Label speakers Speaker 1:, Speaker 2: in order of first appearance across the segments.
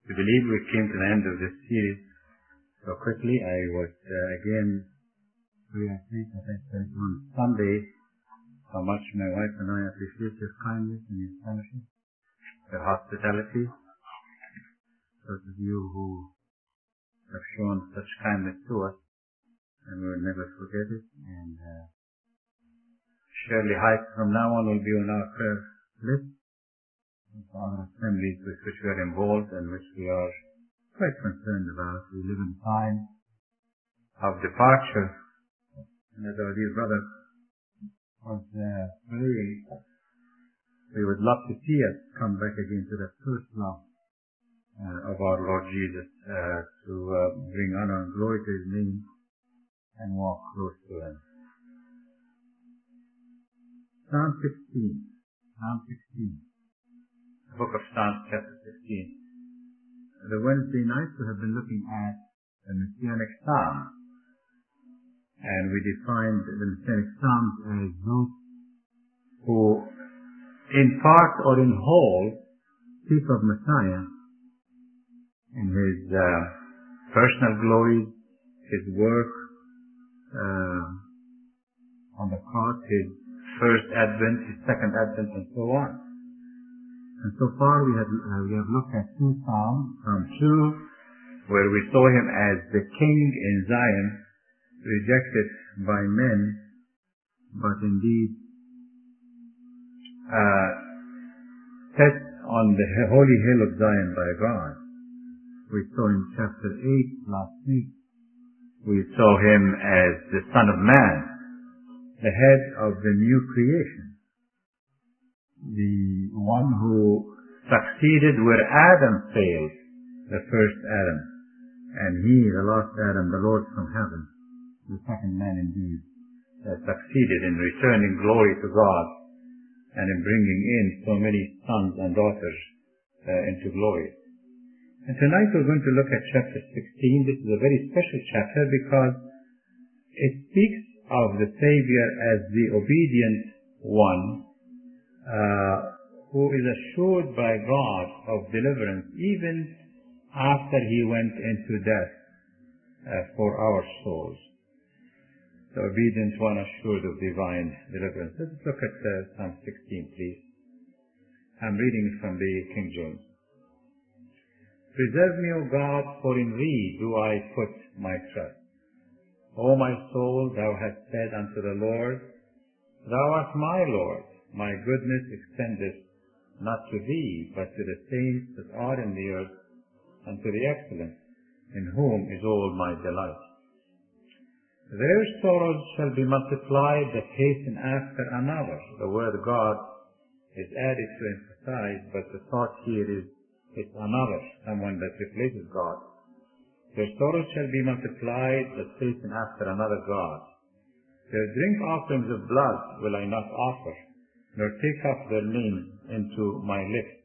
Speaker 1: We believe we came to the end of this series so quickly. I was again reappreciate, as I said on Sunday, how much my wife and I appreciate your kindness and your fellowship, your hospitality. Those of you who have shown such kindness to us, and we will never forget it. And Shirley Heights from now on will be on our prayer list. Other assemblies with which we are involved and which we are quite concerned about. We live in time of departure. And as our dear brother was praying, we would love to see us come back again to that first love of our Lord Jesus, to bring honor and glory to His name and walk close to Him. Psalm 16. Psalm 16. The book of Psalms, chapter 16. The Wednesday night we have been looking at the Messianic Psalms. And we defined the Messianic Psalms as those who, in part or in whole, speak of Messiah in His personal glories, His work on the cross, His first advent, His second advent, and so on. And so far we have looked at two Psalms. Psalm 2, where we saw Him as the King in Zion, rejected by men, but indeed set on the holy hill of Zion by God. We saw in chapter 8 last week, we saw Him as the Son of Man, the head of the new creation, the one who succeeded where Adam failed, the first Adam, and He, the last Adam, the Lord from heaven, the second man indeed, succeeded in returning glory to God and in bringing in so many sons and daughters into glory. And tonight we're going to look at chapter 16. This is a very special chapter because it speaks of the Savior as the obedient one, who is assured by God of deliverance even after He went into death for our souls. The obedient one assured of divine deliverance. Let's look at Psalm 16, please. I'm reading from the King James. Preserve me, O God, for in Thee do I put my trust. O my soul, Thou hast said unto the Lord, Thou art my Lord. My goodness extendeth not to Thee, but to the saints that are in the earth, and to the excellent, in whom is all my delight. Their sorrows shall be multiplied that hasten after another. The word God is added to emphasize, but the thought here is it's another, someone that replaces God. Their sorrows shall be multiplied that hasten after another God. Their drink offerings of blood will I not offer, nor take up their names into my lips.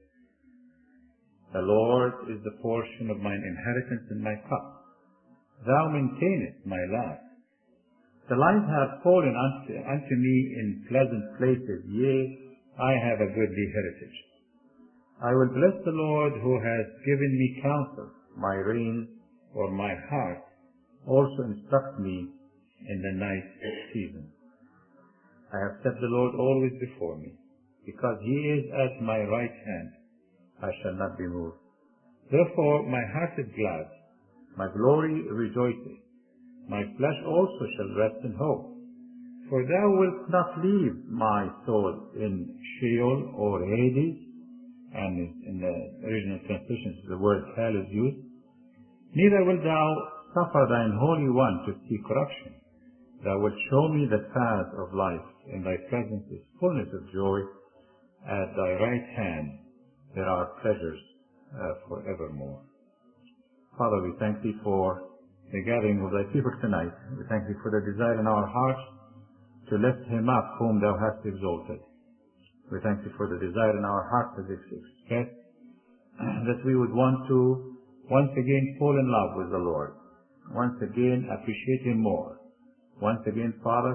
Speaker 1: The Lord is the portion of mine inheritance and my cup. Thou maintainest my lot. The lines have fallen unto me in pleasant places, yea, I have a goodly heritage. I will bless the Lord who has given me counsel. My reins or my heart also instruct me in the night season. I have set the Lord always before me. Because He is at my right hand, I shall not be moved. Therefore my heart is glad, my glory rejoiceth. My flesh also shall rest in hope. For Thou wilt not leave my soul in Sheol or Hades, and in the original translations the word hell is used. Neither wilt Thou suffer Thine Holy One to see corruption. Thou wilt show me the path of life. In Thy presence is fullness of joy. At Thy right hand there are pleasures forevermore. Father, we thank Thee for the gathering of Thy people tonight. We thank Thee for the desire in our hearts to lift Him up whom Thou hast exalted. We thank Thee for the desire in our hearts as expressed, that we would want to once again fall in love with the Lord, once again appreciate Him more, once again, Father,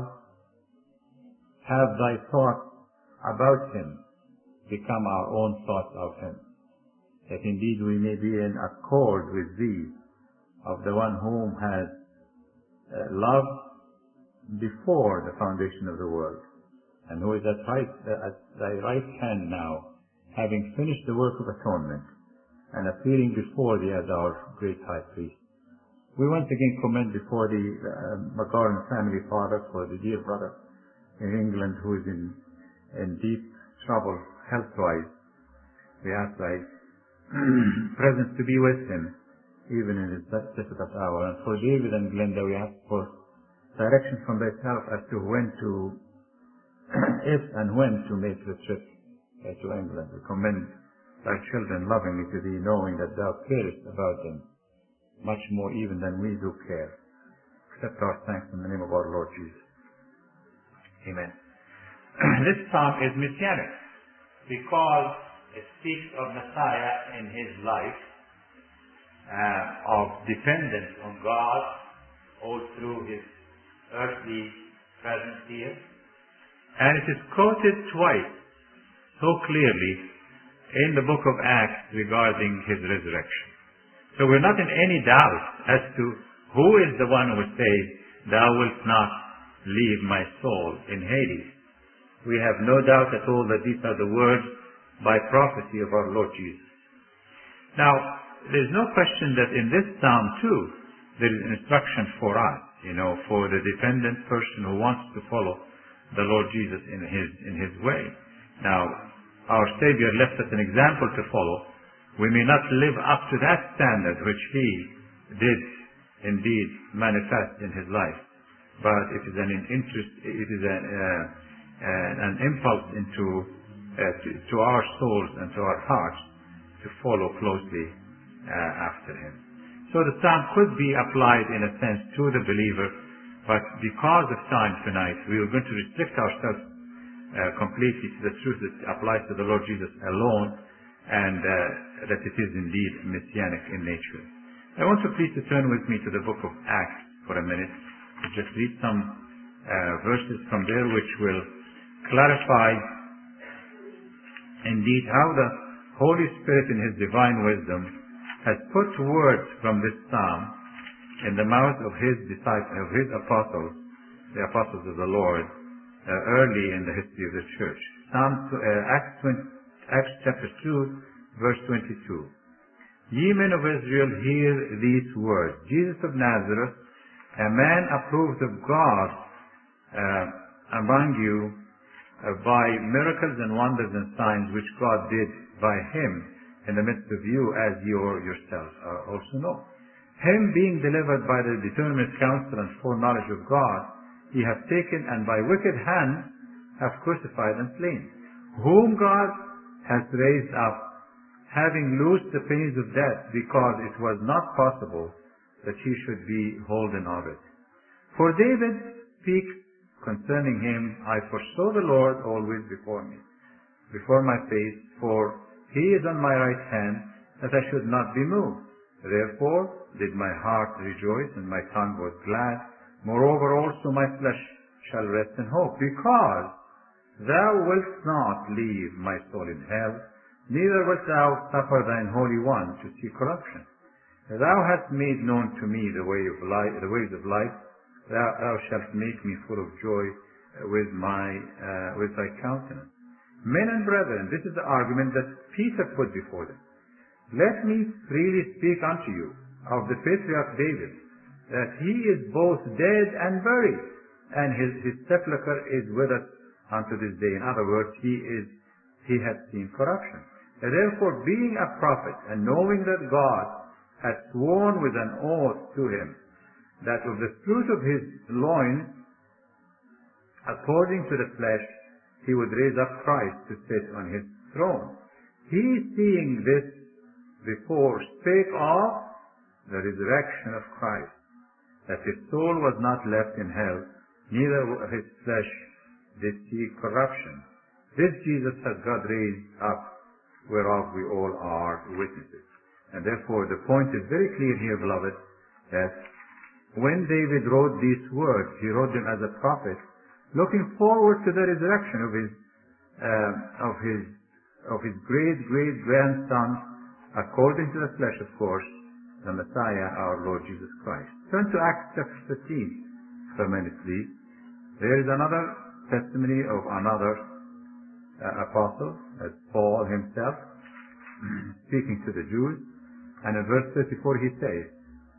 Speaker 1: have Thy thoughts about Him become our own thoughts of Him. that indeed we may be in accord with thee, of the one whom has loved before the foundation of the world, and who is at thy right hand now, having finished the work of atonement, and appearing before thee as our great high priest. We once again commend before the McGarren family father for the dear brother in England who is in deep trouble health-wise. We ask thy presence to be with him, even in his difficult hour. And for David and Glenda, we ask for direction from thyself as to when to, if and when to make the trip to England. We commend thy children lovingly to thee, knowing that thou carest about them much more even than we do care. Accept our thanks in the name of our Lord Jesus. Amen. This psalm is messianic because it speaks of Messiah in his life, of dependence on God all through his earthly presence here. And it is quoted twice so clearly in the book of Acts regarding his resurrection. So we're not in any doubt as to who is the one who would say, thou wilt not leave my soul in Hades. We have no doubt at all that these are the words by prophecy of our Lord Jesus. Now, there's no question that in this psalm too, there is instruction for us, for the dependent person who wants to follow the Lord Jesus in his way. Now, our Savior left us an example to follow. We may not live up to that standard which he did indeed manifest in his life, but it is an impulse to our souls and to our hearts to follow closely after him. So the psalm could be applied in a sense to the believer, but because of time tonight, we are going to restrict ourselves completely to the truth that applies to the Lord Jesus alone, and that it is indeed messianic in nature. I want you please to turn with me to the book of Acts for a minute, to just read some verses from there which will clarify indeed how the Holy Spirit in his divine wisdom has put words from this psalm in the mouth of his disciples, of his apostles, the apostles of the Lord, early in the history of the church. Acts chapter 2, verse 22. Ye men of Israel, hear these words. Jesus of Nazareth, a man approved of God among you by miracles and wonders and signs which God did by him in the midst of you, as you yourselves also know. Him being delivered by the determinate counsel and foreknowledge of God, ye have taken and by wicked hands have crucified and slain, whom God has raised up, having loosed the pains of death, because it was not possible that he should be holden of it. For David speaks concerning him, I foresaw the Lord always before me, before my face, for he is on my right hand, that I should not be moved. Therefore did my heart rejoice, and my tongue was glad. Moreover also my flesh shall rest in hope, because thou wilt not leave my soul in hell, neither wilt thou suffer thine Holy One to see corruption. Thou hast made known to me the ways of life. Thou shalt make me full of joy with thy countenance. Men and brethren, this is the argument that Peter put before them. Let me freely speak unto you of the patriarch David, that he is both dead and buried, and his sepulchre is with us unto this day. In other words, he had seen corruption. And therefore, being a prophet, and knowing that God had sworn with an oath to him, that of the fruit of his loins, according to the flesh, he would raise up Christ to sit on his throne. He, seeing this before, spake of the resurrection of Christ, that his soul was not left in hell, neither his flesh did see corruption. This Jesus has God raised up, whereof we all are witnesses. And therefore the point is very clear here, beloved, that when David wrote these words, he wrote them as a prophet, looking forward to the resurrection of his great grandson according to the flesh, of course, the Messiah, our Lord Jesus Christ. Turn to Acts chapter 15 for a minute, please. There is another testimony of another apostle, as Paul himself, speaking to the Jews. And in verse 34 he says,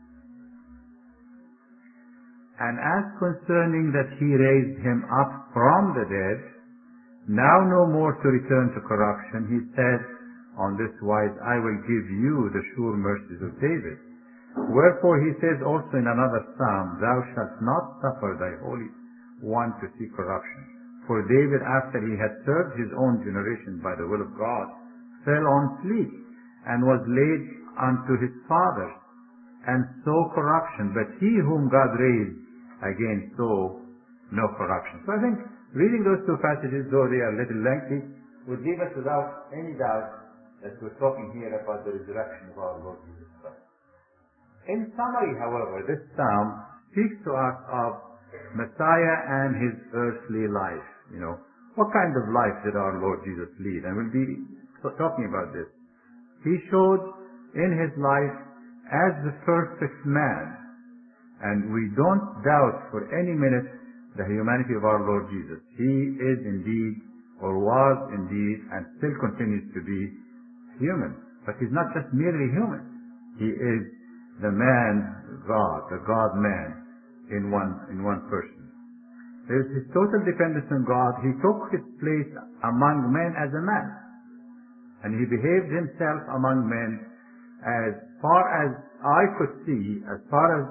Speaker 1: "And as concerning that he raised him up from the dead, now no more to return to corruption, he said, on this wise, I will give you the sure mercies of David. Wherefore he says also in another psalm, Thou shalt not suffer thy Holy One to see corruption. For David, after he had served his own generation by the will of God, fell on sleep, and was laid unto his fathers, and saw corruption. But he whom God raised again saw no corruption." So I think reading those two passages, though they are a little lengthy, would leave us without any doubt that we're talking here about the resurrection of our Lord Jesus Christ. In summary, however, this psalm speaks to us of Messiah and his earthly life. What kind of life did our Lord Jesus lead? And we'll be talking about this. He showed in his life as the perfect man. And we don't doubt for any minute the humanity of our Lord Jesus. He is indeed, or was indeed, and still continues to be human. But he's not just merely human. He is the man God, the God-man in one person. There is his total dependence on God. He took his place among men as a man. And he behaved himself among men as far as I could see, as far as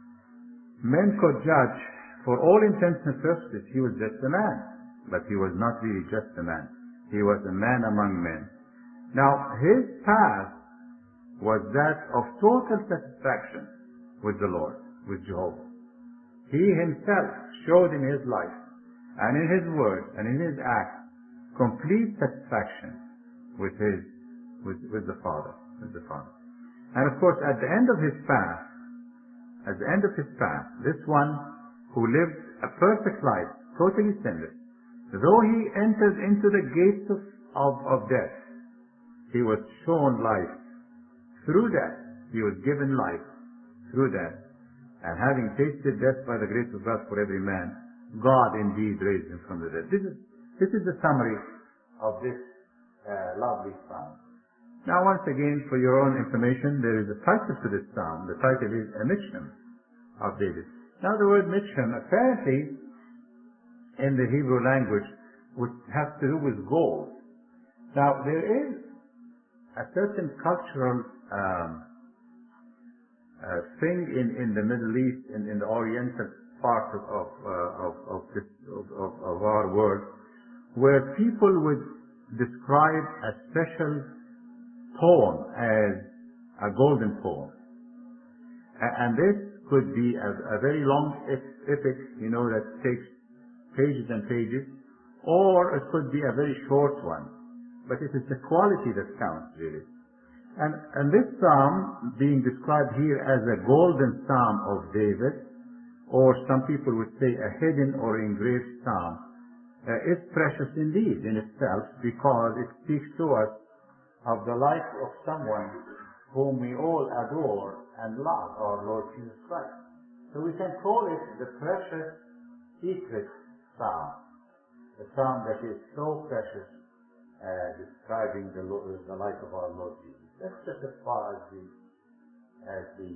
Speaker 1: men could judge. For all intents and purposes, he was just a man. But he was not really just a man. He was a man among men. Now, his path was that of total satisfaction with the Lord, with Jehovah. He himself showed in his life, and in his words, and in his acts, complete satisfaction with the Father. And of course, at the end of his path, this one who lived a perfect life, totally sinless, though he entered into the gates of death, he was shown life through death. He was given life through death. And having tasted death by the grace of God for every man, God indeed raised him from the dead. This is the summary of this lovely psalm. Now, once again, for your own information, there is a title to this psalm. The title is A Michtam of David. Now, the word Michtam, apparently, in the Hebrew language, has to do with gold. Now, there is a certain cultural thing in the Middle East, in the Oriental part of our world, where people would describe a special poem as a golden poem. And this could be a very long epic, that takes pages and pages, or it could be a very short one. But it is the quality that counts, really. And this psalm, being described here as a golden psalm of David, or some people would say a hidden or engraved psalm, is precious indeed in itself, because it speaks to us of the life of someone whom we all adore and love, our Lord Jesus Christ. So we can call it the precious, secret psalm, the psalm that is so precious, describing the life of our Lord Jesus. That's just as far as the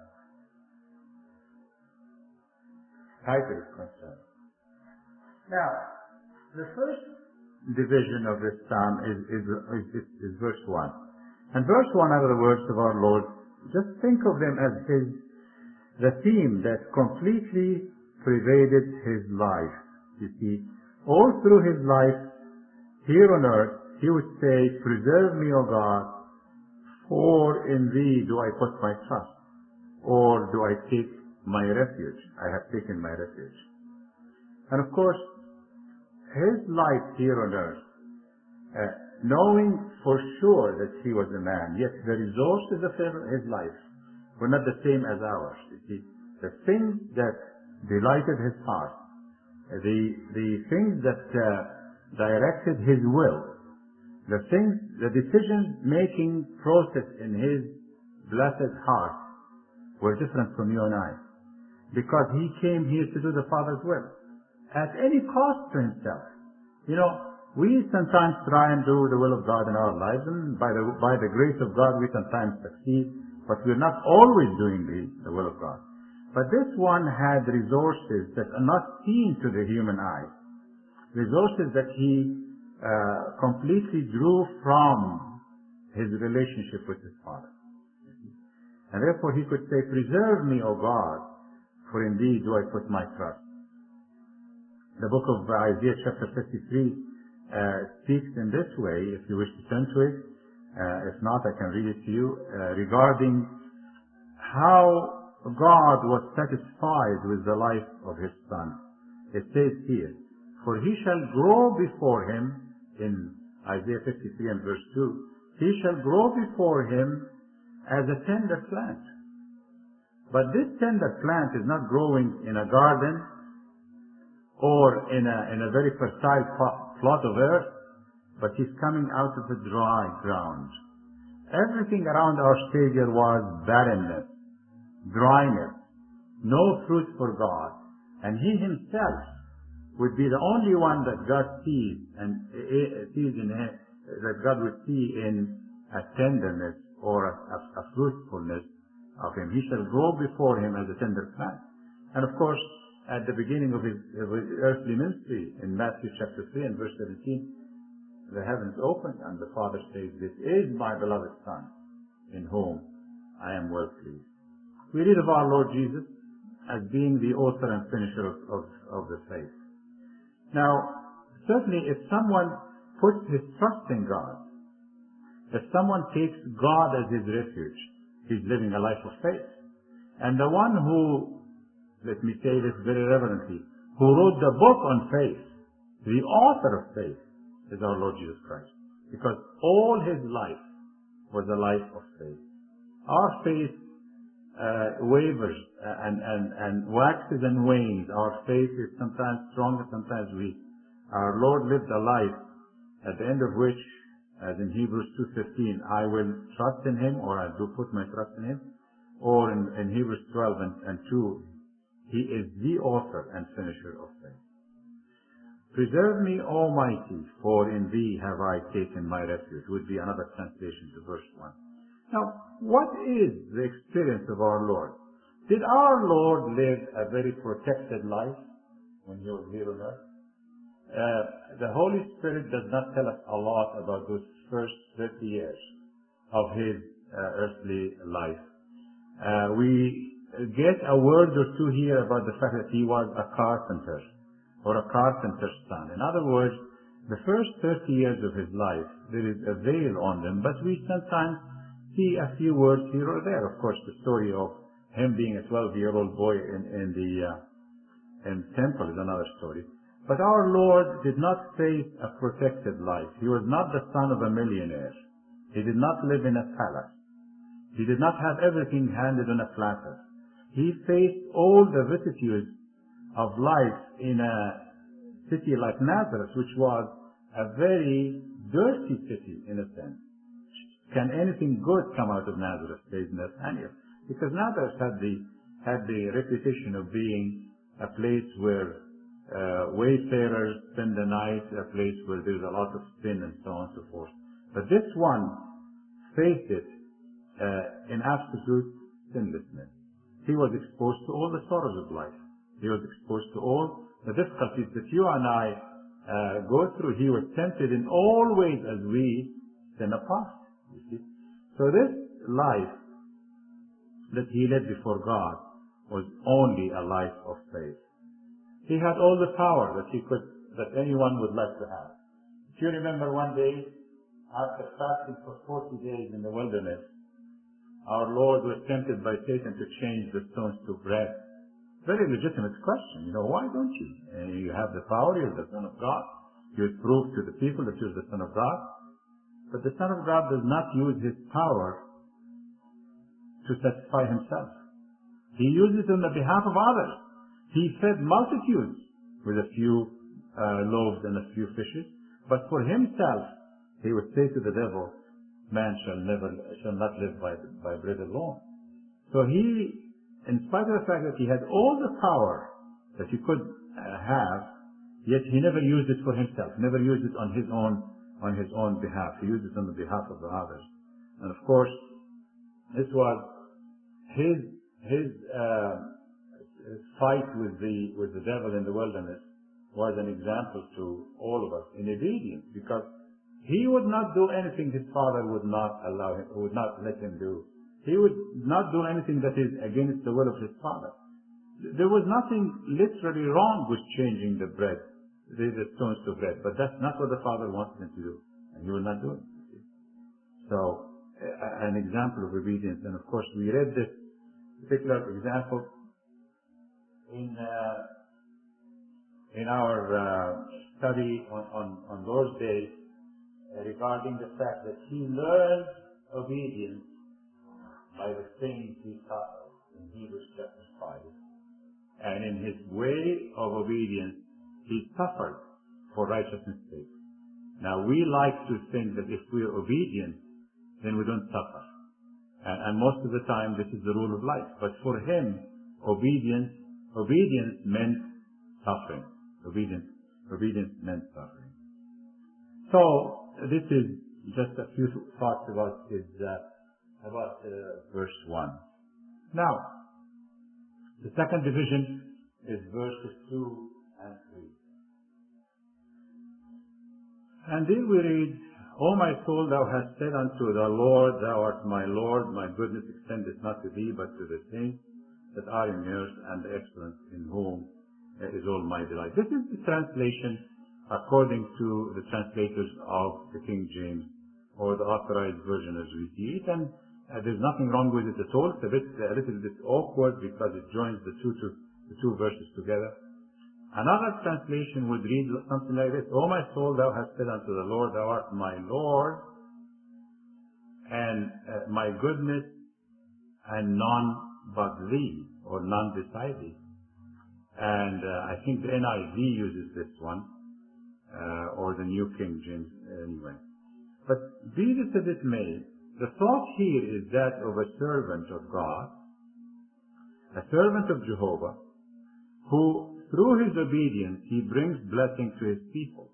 Speaker 1: title is concerned. Now, the first division of this psalm is verse 1. And verse 1, out of the words of our Lord, just think of them as the theme that completely pervaded his life. You see, all through his life here on earth, he would say, "Preserve me, O God, for in thee do I put my trust, or do I take my refuge? I have taken my refuge." And of course, his life here on earth, knowing for sure that he was a man, yet the resources of his life were not the same as ours. You see, the things that delighted his heart, the things that directed his will, The decision-making process in his blessed heart were different from you and I. Because he came here to do the Father's will. At any cost to himself. We sometimes try and do the will of God in our lives, and by the grace of God we sometimes succeed, but we're not always doing the will of God. But this one had resources that are not seen to the human eye. Resources that he completely drew from his relationship with his Father. And therefore he could say, "Preserve me, O God, for in thee do I put my trust." The book of Isaiah chapter 53 speaks in this way, if you wish to turn to it. If not, I can read it to you, regarding how God was satisfied with the life of his Son. It says here, "For he shall grow before him," in Isaiah 53 and verse 2, "he shall grow before him as a tender plant." But this tender plant is not growing in a garden or in a very fertile plot of earth, but he's coming out of the dry ground. Everything around our Savior was barrenness, dryness, no fruit for God. And he himself would be the only one that God sees in him, that God would see in a tenderness or a fruitfulness of him. He shall grow before him as a tender plant. And of course, at the beginning of his earthly ministry, in Matthew chapter 3 and verse 17, the heavens opened and the Father says, "This is my beloved Son, in whom I am well pleased." We read of our Lord Jesus as being the author and finisher of the faith. Now, certainly if someone puts his trust in God, if someone takes God as his refuge, he's living a life of faith. And the one who, let me say this very reverently, who wrote the book on faith, the author of faith, is our Lord Jesus Christ. Because all his life was a life of faith. Our faith wavers and waxes and wanes. Our faith is sometimes stronger, sometimes weak. Our Lord lived a life at the end of which, as in Hebrews 2:15, I will trust in him, or I do put my trust in him. Or in Hebrews 12 and 2, he is the author and finisher of faith. "Preserve me, Almighty, for in thee have I taken my refuge," would be another translation to verse 1. Now, what is the experience of our Lord? Did our Lord live a very protected life when he was here on earth? The Holy Spirit does not tell us a lot about those first 30 years of his earthly life. We get a word or two here about the fact that he was a carpenter or a carpenter's son. In other words, the first 30 years of his life, there is a veil on them, but we sometimes see a few words here or there. Of course, the story of him being a 12-year-old boy in the temple is another story. But our Lord did not face a protected life. He was not the son of a millionaire. He did not live in a palace. He did not have everything handed on a platter. He faced all the vicissitudes of life in a city like Nazareth, which was a very dirty city in a sense. Can anything good come out of Nazareth, says Nathaniel? Because Nazareth had the reputation of being a place where wayfarers spend the night, a place where there's a lot of sin and so on and so forth. But this one faced it in absolute sinlessness. He was exposed to all the sorrows of life. He was exposed to all the difficulties that you and I go through. He was tempted in all ways as we sin apart. You see? So this life that he led before God was only a life of faith. He had all the power that anyone would like to have. If you remember one day, after fasting for 40 days in the wilderness, our Lord was tempted by Satan to change the stones to bread. Very legitimate question. Why don't you? You have the power, you're the Son of God. You prove to the people that you're the Son of God. But the Son of God does not use his power to satisfy himself. He uses it on the behalf of others. He fed multitudes with a few loaves and a few fishes. But for himself, he would say to the devil, man shall not live by bread alone. So he, in spite of the fact that he had all the power that he could have, yet he never used it for himself, never used it on his own behalf. He used it on the behalf of the others. And of course, this was his fight with the devil in the wilderness was an example to all of us in obedience, because he would not do anything his father would not allow him, would not let him do. He would not do anything that is against the will of his father. There was nothing literally wrong with changing the stones to bread, but that's not what the father wanted him to do, and he would not do it. So, an example of obedience. And of course, we read this particular example in our study on Lord's Day regarding the fact that he learned obedience by the things he taught in Hebrews chapter 5. And in his way of obedience, he suffered for righteousness' sake. Now, we like to think that if we are obedient, then we don't suffer. And most of the time, this is the rule of life. But for him, obedience meant suffering. Obedience meant suffering. So, this is just a few thoughts about verse 1. Now, the second division is verses 2 and 3. And then we read, O my soul, thou hast said unto the Lord, thou art my Lord, my goodness extendeth not to thee, but to the saints that are in earth, and the excellence in whom is all my delight. This is the translation according to the translators of the King James, or the Authorized Version as we see it. And there's nothing wrong with it at all. It's a little bit awkward because it joins the two verses together. Another translation would read something like this: O my soul, thou hast said unto the Lord, thou art my Lord, and my goodness, and none but thee, or none beside thee. And I think the NIV uses this one, or the New King James anyway. But be this as it may, the thought here is that of a servant of God, a servant of Jehovah, who through his obedience he brings blessing to his people.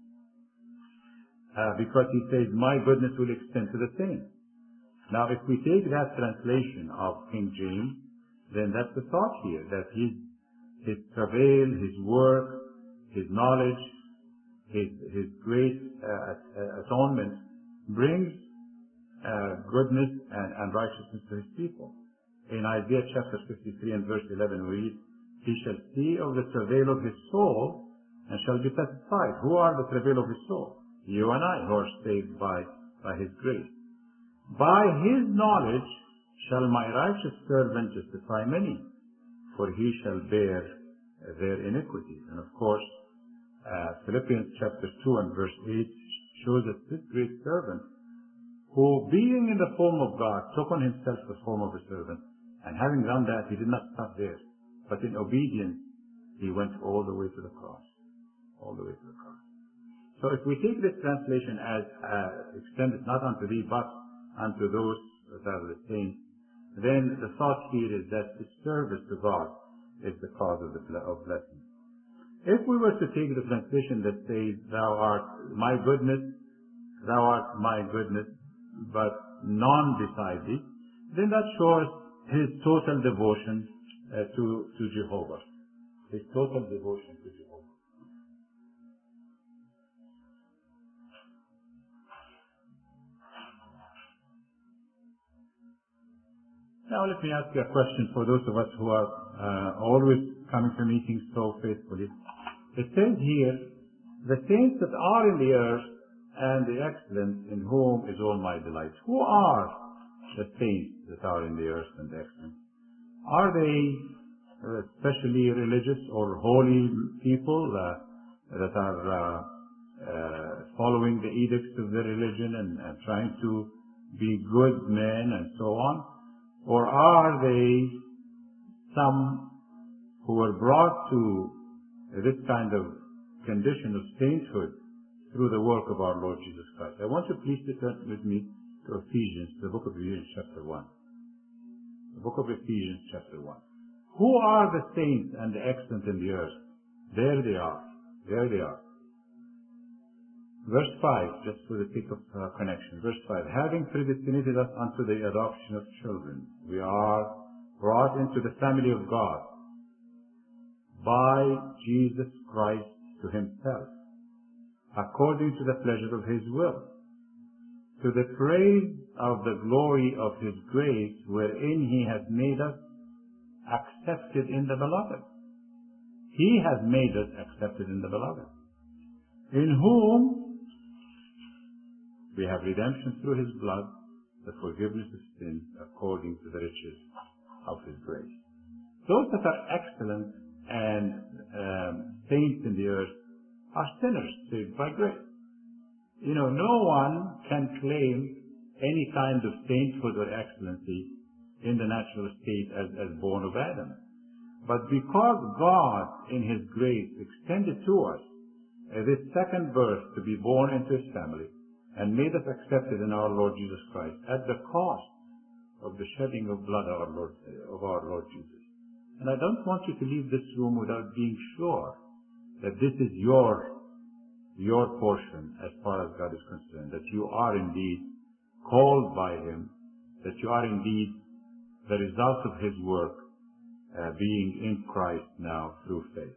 Speaker 1: Because he says, my goodness will extend to the saints. Now if we take that translation of King James, then that's the thought here, that his travail, his work, his knowledge, his great atonement brings goodness and righteousness to his people. In Isaiah chapter 53 and verse 11 we read, he shall see of the travail of his soul and shall be satisfied. Who are the travail of his soul? You and I, who are saved by his grace. By his knowledge shall my righteous servant justify many, for he shall bear their iniquities. And of course, Philippians chapter 2 and verse 8 shows us this great servant who, being in the form of God, took on himself the form of a servant. And having done that, he did not stop there. But in obedience, he went all the way to the cross. All the way to the cross. So if we take this translation as extended not unto thee, but unto those that are the saints, then the thought here is that the service to God is the cause of blessing. If we were to take the translation that says, thou art my goodness, but none beside thee, then that shows his total devotion to Jehovah. His total devotion to Jehovah. Now let me ask you a question for those of us who are always coming to meetings so faithfully. It says here, the saints that are in the earth and the excellence in whom is all my delight. Who are the saints that are in the earth and the excellence? Are they especially religious or holy people that are following the edicts of their religion and trying to be good men and so on? Or are they some who were brought to this kind of condition of sainthood through the work of our Lord Jesus Christ. I want you please to turn with me to Ephesians, the book of Ephesians chapter 1. The book of Ephesians chapter 1. Who are the saints and the excellent in the earth? There they are. There they are. Verse 5, just for the sake of connection. Verse 5, having predestinated us unto the adoption of children, we are brought into the family of God by Jesus Christ to himself, according to the pleasure of his will, to the praise of the glory of his grace, wherein he has made us accepted in the beloved. He has made us accepted in the beloved, in whom we have redemption through his blood, the forgiveness of sins, according to the riches of his grace. Those that are excellent and saints in the earth are sinners saved by grace. You know, no one can claim any kind of sainthood or excellency in the natural state as born of Adam. But because God, in his grace, extended to us this second birth to be born into his family, and made us accepted in our Lord Jesus Christ at the cost of the shedding of blood of our Lord Jesus. And I don't want you to leave this room without being sure that this is your portion as far as God is concerned, that you are indeed called by him, that you are indeed the result of his work, being in Christ now through faith.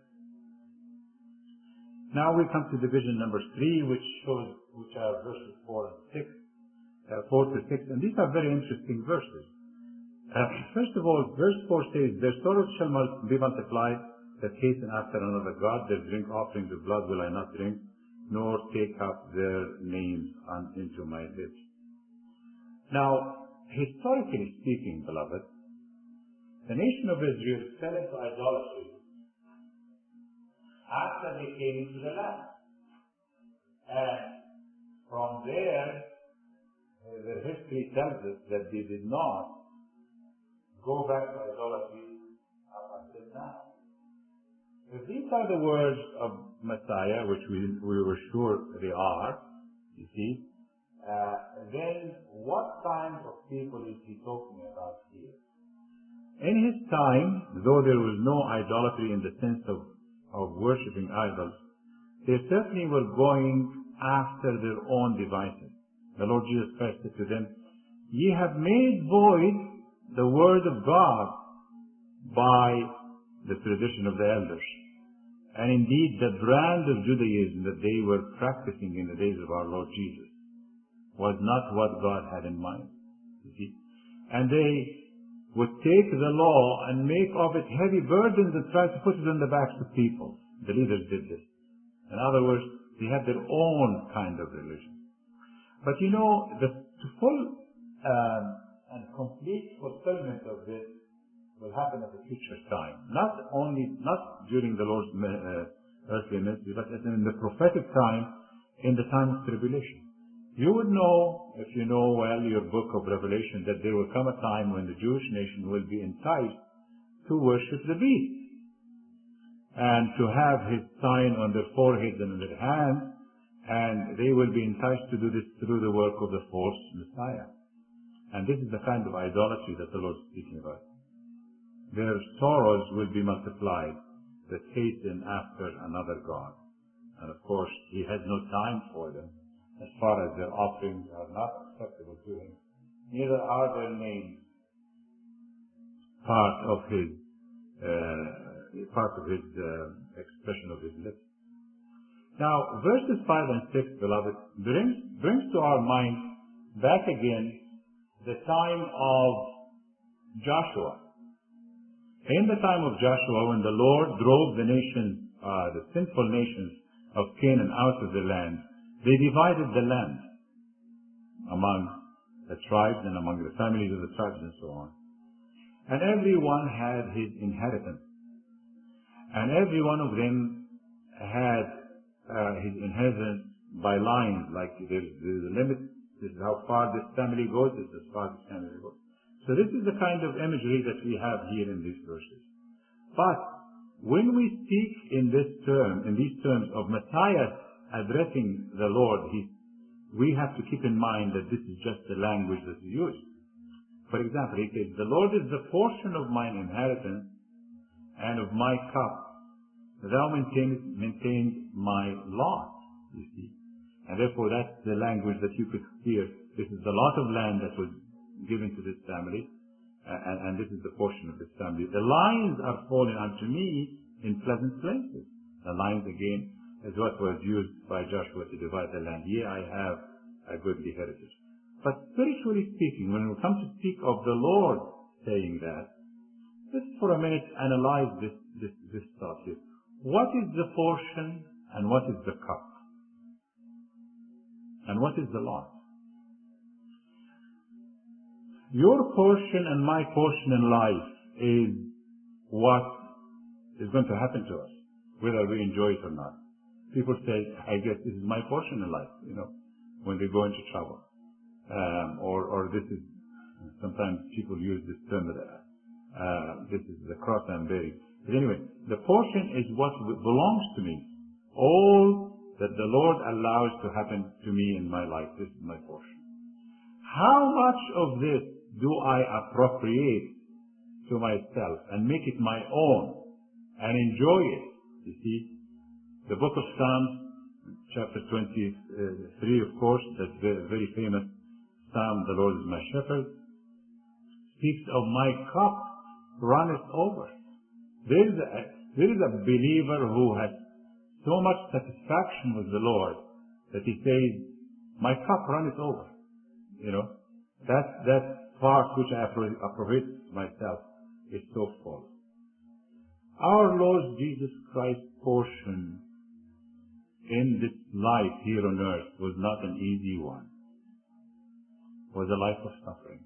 Speaker 1: Now we come to division number 3, which are verses 4 to 6, and these are very interesting verses. First of all, verse 4 says, their sorrows shall be multiplied, that hasten after another God, their drink offerings of blood will I not drink, nor take up their names into my lips. Now, historically speaking, beloved, the nation of Israel fell into idolatry after they came into the land. And from there, their history tells us that they did not go back to idolatry up until now. If these are the words of Messiah, which we were sure they are, you see, then what kind of people is he talking about here? In his time, though there was no idolatry in the sense of worshipping idols, they certainly were going after their own devices. The Lord Jesus Christ said to them, ye have made void the word of God by the tradition of the elders. And indeed, the brand of Judaism that they were practicing in the days of our Lord Jesus was not what God had in mind. You see? And they would take the law and make of it heavy burdens and try to put it on the backs of people. The leaders did this. In other words, they had their own kind of religion. But you know, the full and complete fulfillment of this will happen at a future time. Not during the Lord's earthly ministry, but in the prophetic time, in the time of tribulation. You would know, if you know well your book of Revelation, that there will come a time when the Jewish nation will be enticed to worship the beast and to have his sign on their foreheads and on their hands, and they will be enticed to do this through the work of the false Messiah. And this is the kind of idolatry that the Lord is speaking about. Their sorrows will be multiplied that hasten after another God. And of course, he has no time for them, as far as their offerings are not acceptable to him. Neither are their names part of his expression of his lips. Now, verses 5 and 6, beloved, brings to our mind back again the time of Joshua. In the time of Joshua, when the Lord drove the nations, the sinful nations of Canaan out of the land, they divided the land among the tribes and among the families of the tribes and so on. And everyone had his inheritance. And every one of them had his inheritance by lines, like there's a limit. This is how far this family goes, this is as far this family goes. So this is the kind of imagery that we have here in these verses. But when we speak in these terms of Messiah's addressing the Lord, we have to keep in mind that this is just the language that is used. For example, he says, the Lord is the portion of mine inheritance and of my cup. Thou maintained my lot, you see. And therefore that's the language that you could hear. This is the lot of land that was given to this family, and this is the portion of this family. The lines are fallen unto me in pleasant places. The lines again is what was used by Joshua to divide the land. Yea, I have a goodly heritage. But spiritually speaking, when we come to speak of the Lord saying that, let's for a minute analyze this thought here. What is the portion and what is the cup? And what is the lot? Your portion and my portion in life is what is going to happen to us, whether we enjoy it or not. People say, I guess this is my portion in life, when they go into trouble. Or this is, sometimes people use this term, this is the cross I'm bearing. But anyway, the portion is what belongs to me. All that the Lord allows to happen to me in my life, this is my portion. How much of this do I appropriate to myself and make it my own and enjoy it? You see, the book of Psalms, chapter 23, of course, that very famous Psalm, the Lord is my shepherd, speaks of my cup runneth over. There is a believer who has so much satisfaction with the Lord that he says, my cup runneth over. That part which I appropriate myself is so full. Our Lord Jesus Christ's portion in this life here on earth was not an easy one. Was a life of suffering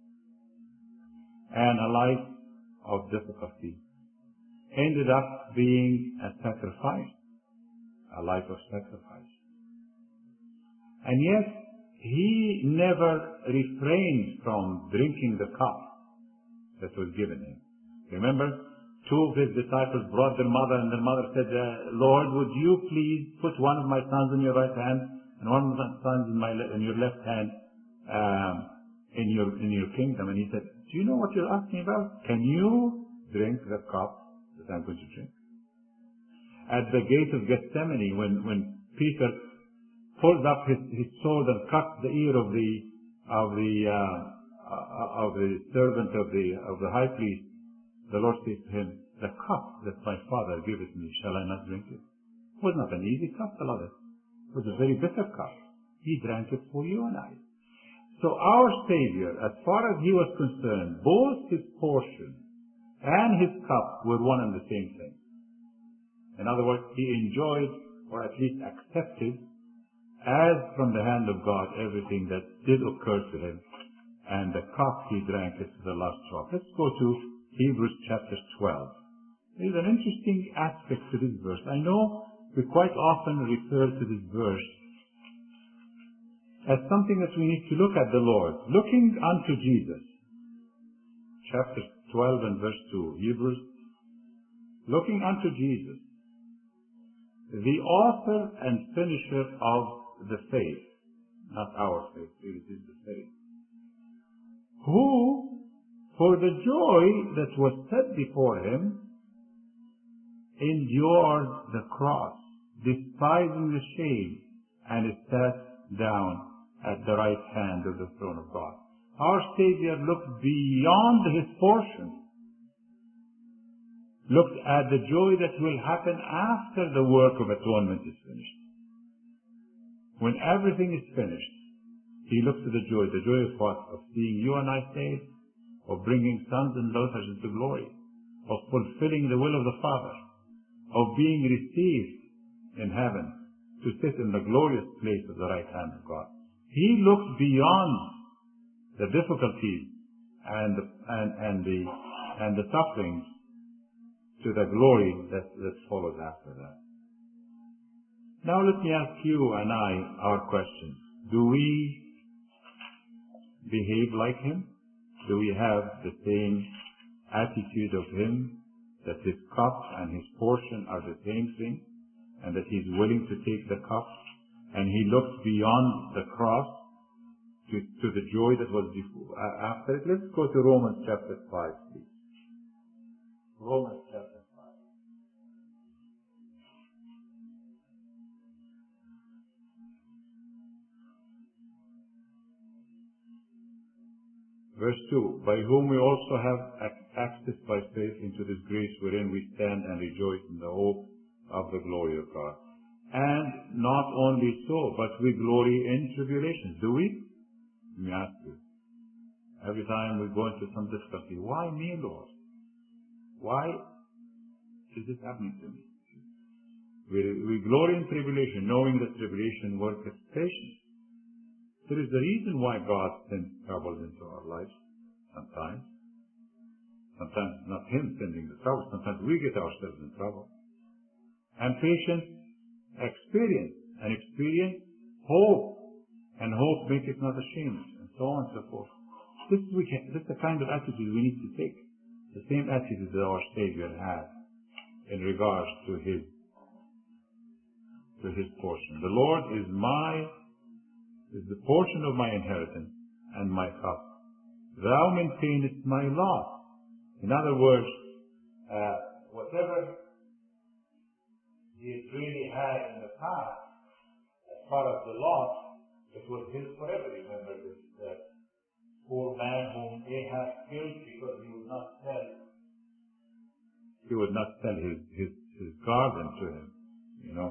Speaker 1: and a life of difficulty. Ended up being a sacrifice, a life of sacrifice. And yet, he never refrained from drinking the cup that was given him. Remember, two of his disciples brought their mother, and their mother said, Lord, would you please put one of my sons in your right hand and one of my sons in your left hand in your kingdom? And he said, do you know what you're asking about? Can you drink the cup that I'm going to drink? At the gate of Gethsemane, when Peter pulled up his sword and cut the ear of the servant of the high priest, the Lord said to him, the cup that my Father giveth me, shall I not drink it? It was not an easy cup, beloved. It was a very bitter cup. He drank it for you and I. So our Savior, as far as he was concerned, both his portion and his cup were one and the same thing. In other words, he enjoyed, or at least accepted, as from the hand of God, everything that did occur to him. And the cup he drank it to the last drop. Let's go to Hebrews chapter 12. There's an interesting aspect to this verse. I know we quite often refer to this verse as something that we need to look at the Lord. Looking unto Jesus. Chapter 12 and verse 2. Hebrews. Looking unto Jesus, the author and finisher of the faith. Not our faith, it is the faith. Who, for the joy that was set before him, endured the cross, despising the shame, and is sat down at the right hand of the throne of God. Our Savior looked beyond his portion, looked at the joy that will happen after the work of atonement is finished. When everything is finished, he looks at the joy of what? Of seeing you and I saved, of bringing sons and daughters into glory, of fulfilling the will of the Father, of being received in heaven to sit in the glorious place of the right hand of God. He looked beyond the difficulties and the sufferings to the glory that follows after that. Now let me ask you and I our question. Do we behave like him? Do we have the same attitude of him, that his cup and his portion are the same thing, and that he's willing to take the cup and he looked beyond the cross to the joy that was after it. Let's go to Romans chapter 5, please. Romans chapter 5. Verse 2, by whom we also have access by faith into this grace wherein we stand and rejoice in the hope of the glory of God. And not only so, but we glory in tribulations. Do we? Let me ask you. Every time we go into some difficulty, why me, Lord? Why is this happening to me? We glory in tribulation, knowing that tribulation worketh patience. There is a reason why God sends troubles into our lives sometimes. Sometimes not Him sending the trouble. Sometimes we get ourselves in trouble. And patience, experience. And experience, hope. And hope maketh not ashamed. And so on and so forth. This is the kind of attitude we need to take. The same attitude that our Savior had in regards to His portion. The Lord is the portion of my inheritance and my cup. Thou maintainest my lot. In other words, whatever he really had in the past, as far as the lot, it was his forever. Remember this poor man whom Ahab killed because he would not sell his garden to him, you know.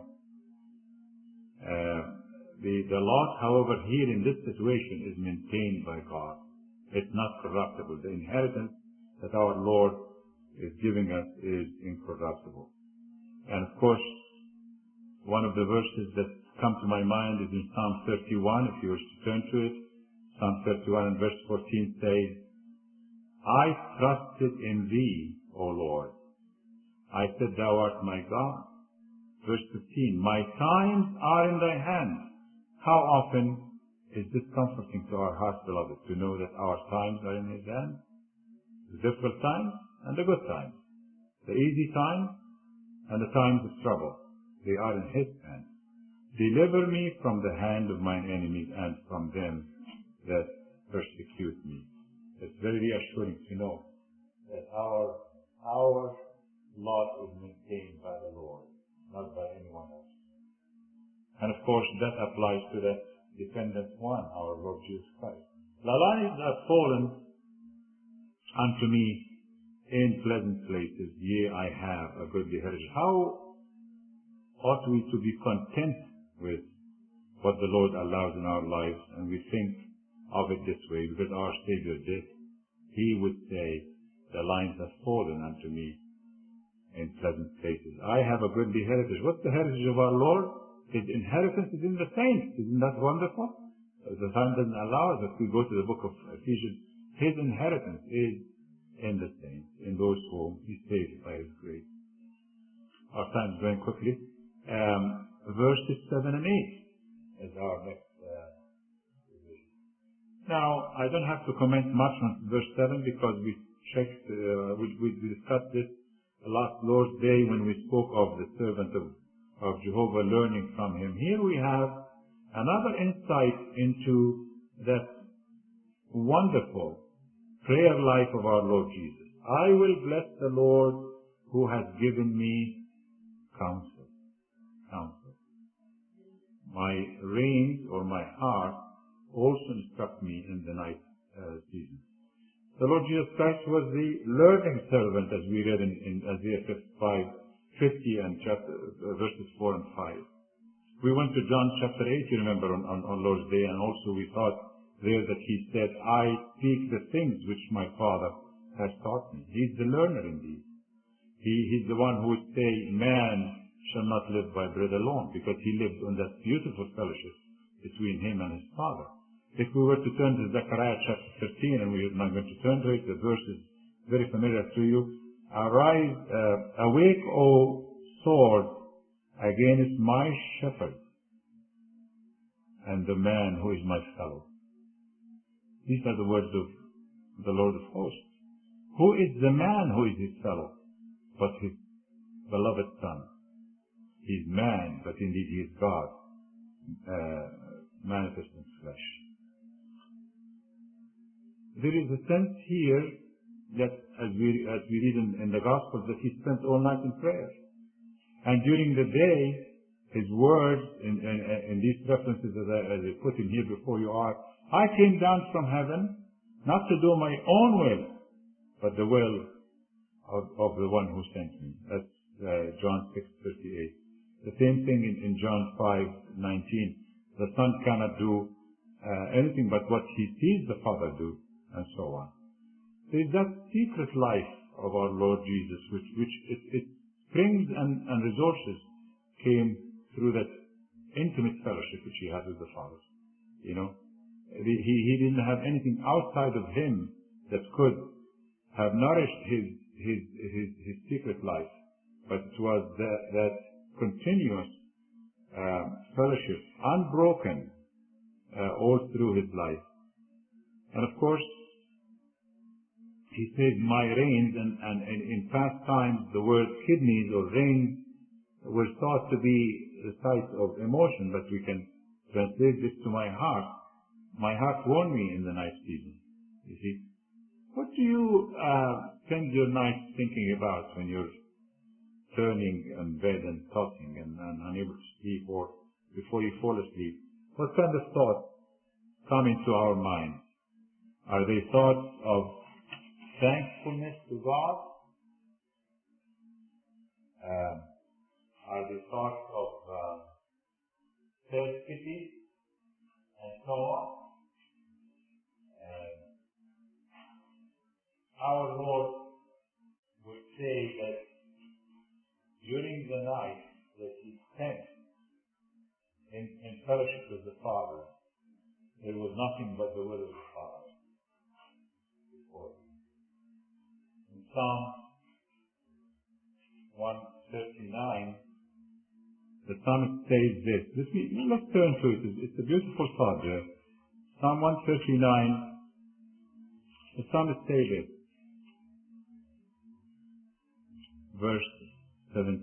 Speaker 1: The lot, however, here in this situation is maintained by God. It's not corruptible. The inheritance that our Lord is giving us is incorruptible. And of course, one of the verses that come to my mind is in Psalm 31, if you wish to turn to it. Psalm 31 and verse 14 says, I trusted in Thee, O Lord. I said, Thou art my God. Verse 15, my times are in Thy hand. How often is this comforting to our hearts, beloved, to know that our times are in His hand? The difficult times and the good times. The easy times and the times of trouble. They are in His hand. Deliver me from the hand of mine enemies and from them that persecute me. It's very reassuring to know that our lot is maintained by the Lord, not by anyone else. And of course, that applies to that dependent one, our Lord Jesus Christ. The lines are fallen unto me in pleasant places, yea, I have a goodly heritage. How ought we to be content with what the Lord allows in our lives? And we think of it this way, because our Savior did. He would say, the lines have fallen unto me in pleasant places. I have a goodly heritage. What's the heritage of our Lord? His inheritance is in the saints. Isn't that wonderful? The time doesn't allow us. If we go to the book of Ephesians, His inheritance is in the saints, in those whom He saved by His grace. Our time is going quickly. Verses 7 and 8 is our next division. Now, I don't have to comment much on verse 7 because we checked, we discussed this last Lord's Day when we spoke of the servant of Jehovah learning from him. Here we have another insight into that wonderful prayer life of our Lord Jesus. I will bless the Lord who has given me counsel. My reins or my heart also instruct me in the night season. The Lord Jesus Christ was the learning servant, as we read in Isaiah 50 and verses 4 and 5. We went to John chapter 8, you remember, on Lord's Day, and also we thought there that He said, I speak the things which my Father has taught me. He's the learner indeed. He's the one who would say, man shall not live by bread alone, because He lived on that beautiful fellowship between Him and His Father. If we were to turn to Zechariah chapter 13, and we're not going to turn to it, the verse is very familiar to you. Arise, awake, O sword, against my shepherd, and the man who is my fellow. These are the words of the Lord of hosts. Who is the man who is his fellow, but his beloved Son? He is man, but indeed He is God. manifest in flesh. There is a sense here that, as we read in the Gospels, that he spent all night in prayer. And during the day, his words in these references, as I put in here before you are, I came down from heaven not to do my own will, but the will of the one who sent me. That's John 6:38. The same thing in John 5:19. The Son cannot do anything but what he sees the Father do, and so on. There is that secret life of our Lord Jesus, which its springs and resources came through that intimate fellowship which he had with the Father. You know, he didn't have anything outside of him that could have nourished his secret life, but it was that continuous fellowship, unbroken, all through his life. And of course, he said, my reins, and in past times the word kidneys or reins were thought to be the site of emotion, but we can translate this to my heart. My heart warned me in the night season. You see, what do you spend your night thinking about when you're turning in bed and tossing and unable to sleep, or before you fall asleep? What kind of thoughts come into our minds? Are they thoughts of thankfulness to God? Are they thoughts of self-pity and so on? Our Lord would say that during the night that he spent in fellowship with the Father, there was nothing but the will of the Father before him. In Psalm 139, the psalmist says this. Let's turn to it. It's a beautiful thought there. Psalm 139, the psalmist says this, verse 17.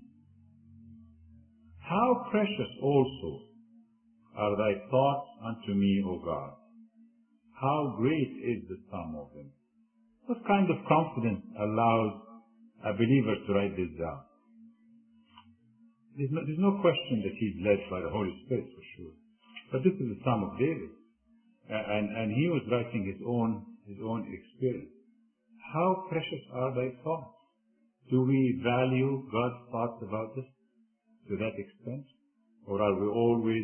Speaker 1: How precious also are thy thoughts unto me, O God. How great is the sum of them. What kind of confidence allows a believer to write this down? There's no question that he's led by the Holy Spirit, for sure. But this is the Psalm of David. And he was writing his own experience. How precious are thy thoughts? Do we value God's thoughts about us to that extent? Or are we always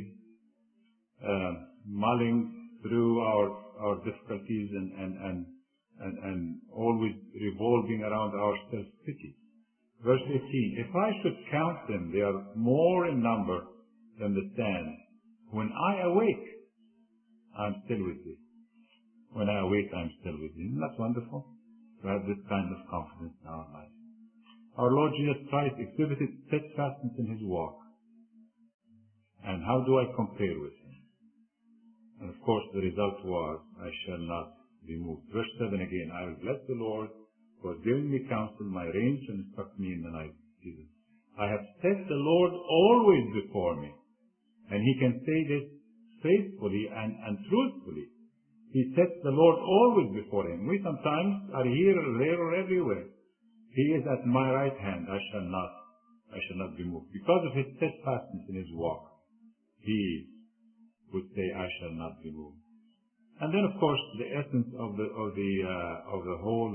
Speaker 1: mulling through our difficulties and always revolving around our self-pity? Verse 18, if I should count them, they are more in number than the sand. When I awake, I'm still with thee. When I awake, I'm still with thee. Isn't that wonderful? To have this kind of confidence in our life. Our Lord Jesus Christ exhibited steadfastness in his walk. And how do I compare with him? And of course the result was, I shall not be moved. Verse 7 again, I will bless the Lord who has given me counsel, my reins shall instruct me in the night season. I have set the Lord always before me. And he can say this faithfully and truthfully. He sets the Lord always before him. We sometimes are here, there, or everywhere. He is at my right hand. I shall not be moved. Because of his steadfastness in his walk, he would say, I shall not be moved. And then, of course, the essence of the whole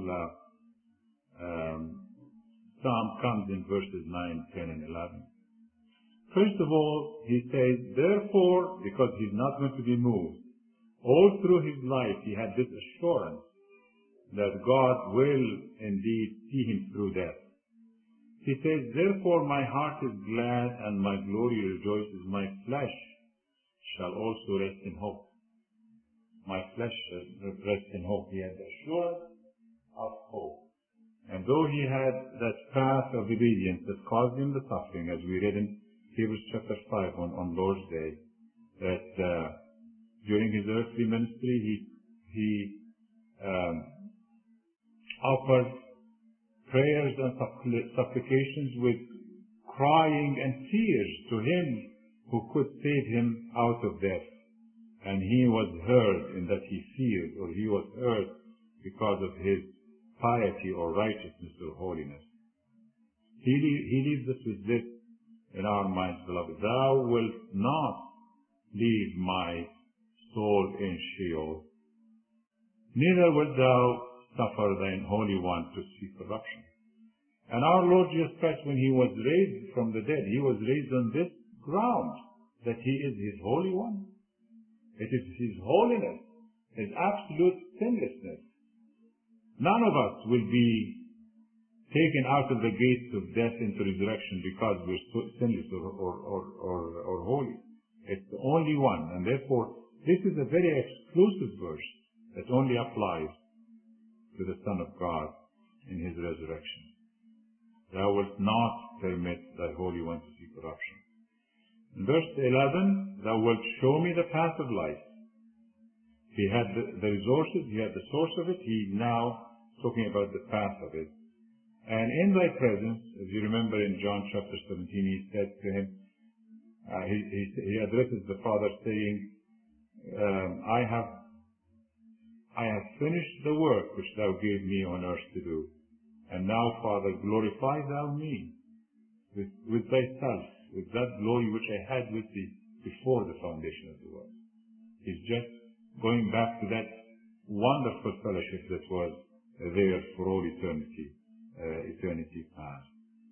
Speaker 1: psalm comes in verses 9, 10, and 11. First of all, he says, therefore, because he's not going to be moved, all through his life he had this assurance that God will indeed see him through death. He says, therefore my heart is glad and my glory rejoices. My flesh shall also rest in hope. My flesh shall rest in hope. He had the assurance of hope. And though he had that path of obedience that caused him the suffering, as we read in Hebrews chapter 5 on Lord's Day, that during his earthly ministry he offered prayers and supplications with crying and tears to him who could save him out of death. And he was heard in that he feared, or he was heard because of his piety or righteousness or holiness. He leaves us with this in our minds, beloved. Thou wilt not leave my soul in Sheol, neither wilt thou suffer thine Holy One to see corruption. And our Lord Jesus Christ, when he was raised from the dead, he was raised on this ground, that he is his Holy One. It is his holiness, his absolute sinlessness. None of us will be taken out of the gates of death into resurrection because we're so sinless or holy. It's the only one, and therefore this is a very exclusive verse that only applies to the Son of God in his resurrection. Thou wilt not permit thy Holy One to see corruption. In verse 11, thou wilt show me the path of life. He had the resources, he had the source of it, he's now talking about the path of it. And in thy presence, as you remember in John chapter 17, he said to him, he addresses the Father saying, I have finished the work which thou gave me on earth to do. And now, Father, glorify thou me with thyself, with that glory which I had with thee before the foundation of the world. He's just going back to that wonderful fellowship that was there for all eternity past.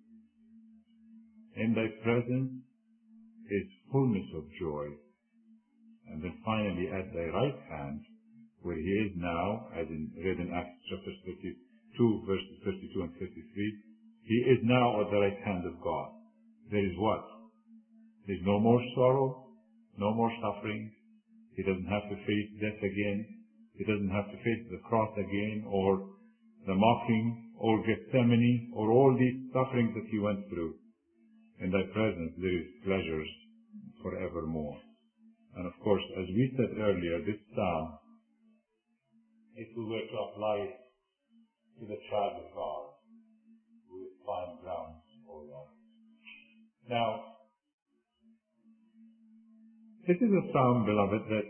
Speaker 1: In thy presence is fullness of joy. And then finally at thy right hand, where he is now, as read in Acts chapter 32, verses 32 and 33, he is now at the right hand of God. There is what? There's no more sorrow, no more suffering. He doesn't have to face death again. He doesn't have to face the cross again, or the mocking, or Gethsemane, or all these sufferings that he went through. In thy presence there is pleasures forevermore. And of course, as we said earlier, this psalm, if we were to apply it to the child of God, we would find grounds for that. Now, this is a psalm, beloved, that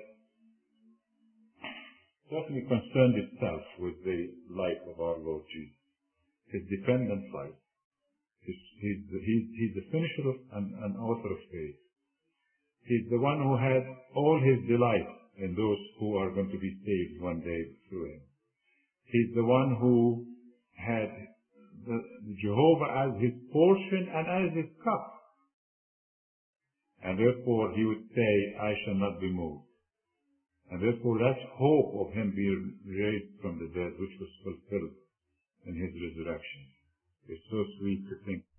Speaker 1: certainly concerned itself with the life of our Lord Jesus, his dependent life. He's the finisher of and author of faith. He's the one who had all his delight in those who are going to be saved one day through him. He's the one who had Jehovah as his portion and as his cup. And therefore he would say, I shall not be moved. And therefore that hope of him being raised from the dead, which was fulfilled in his resurrection, is so sweet to think